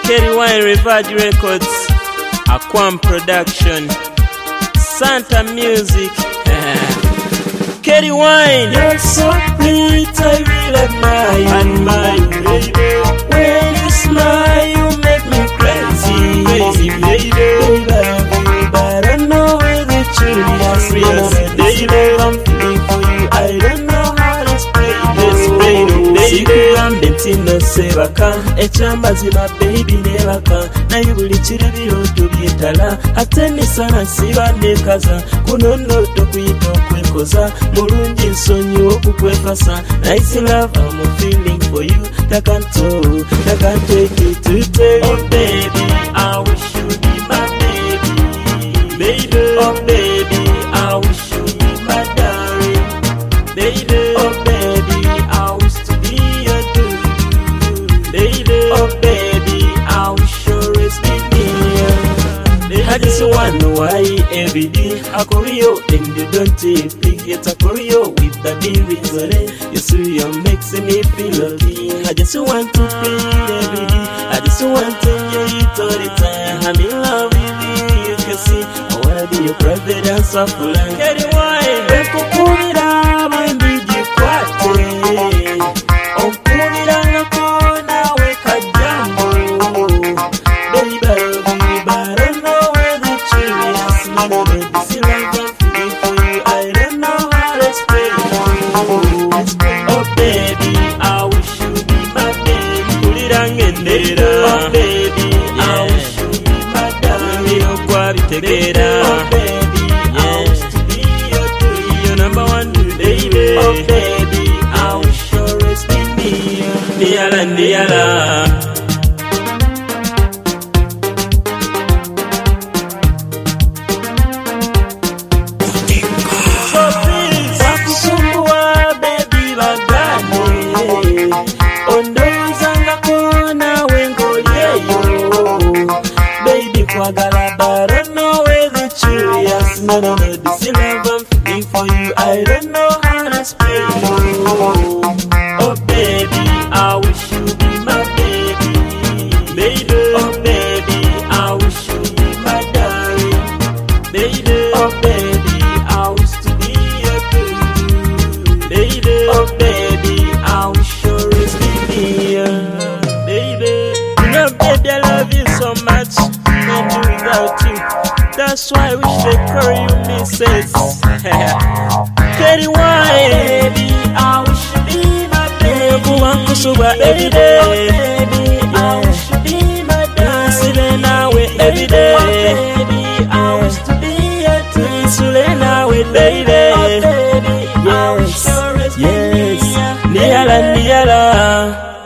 Kerry Wine Revage Records, Aquam Production, Santa Music. Kerry Wine, you're so pretty, I really admire you, baby. When you smile, you make me crazy, baby. But I don't know whether it's true, yes, baby. I'm feeling for you, I don't know how to spray this, baby. Ntino sebaka ekyamazima baby nebaka naye buli kiri biroto byetala ate misana siba nekaza kuno nnoto kuyita okwekoza mulungi nsonyi okukwekasa nice love I'm feeling for you I can't take it to tell you baby I wish you be my baby oh baby I wish you be my darling baby oh baby I wish to be your dude oh baby, I wish you always be near. I just wonder why every day I call you and you don't take it. I call you with the reason you see you're making me feel lucky. I just want to play every day. I just want to hear it all the time. I'm in love with you, you can see. I wanna be your private and soft land. Kerry Wine, let's go pull it up and be the party. Oh, pull it up. Together, oh baby, I wish to be your number one baby. Oh baby, I wish you always be near. Diala. So please, wakusumbua baby bagane. Ondoza ngakona wengoyeyo. Baby kwagala bara. No, this is love I'm feeling for you. I don't know how to explain you. Oh baby, I wish you be my baby. Oh baby, I wish you be my darling. Oh baby, I wish to be your dude. Oh baby, I wish you always be near. Baby, you know baby I love you so much. Can't do without you. That's why I wish they call you Mrs. Kerry Wine, baby, I wish you be my baby. Every day, baby, I wish you be my baby. Every day, baby, I wish to be your baby. Oh baby, I wish you always be Niala.